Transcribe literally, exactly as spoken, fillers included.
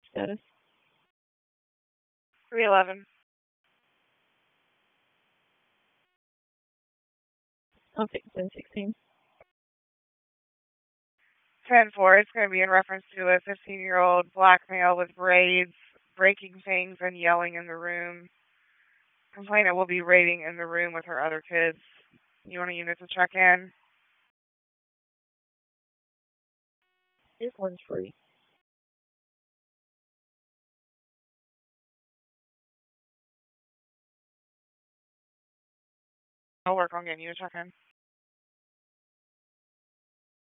Status. three eleven. Okay, ten sixteen. ten four. It's going to be in reference to a fifteen-year-old black male with braids breaking things and yelling in the room. Complainant will be raiding in the room with her other kids. You want a unit to check in? This one's free. I'll work on getting you to check in.